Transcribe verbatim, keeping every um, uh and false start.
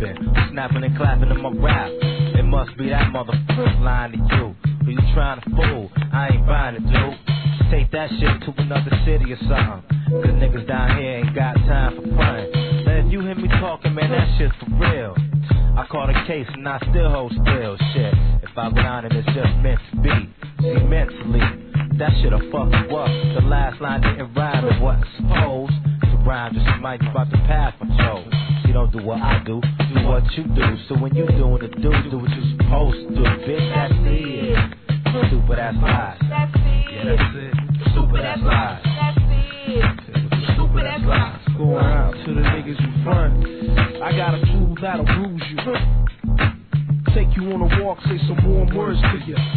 rapping, snapping and clapping in my rap. It must be that motherfucker lying to you. Who you trying to fool? I ain't buying it, dude. Take that shit to another city or something. Cause niggas down here ain't got time for fun. Man, if you hear me talking, man, that shit's for real. I caught a case and I still hold still. Shit, if I go down and it's just meant to be. See, mentally, that shit'll fuck you up. The last line didn't rhyme with what's supposed to rhyme. Just might about the path I chose. You don't do what I do, do what you do. So when you doing it, do, do what you supposed to do. Bitch, that's it. Stupid ass lies. Yeah, that's it. Stupid ass lies. Stupid ass lies. Going out to the niggas you front. I got a tool that'll bruise you. Take you on a walk, say some warm words to you.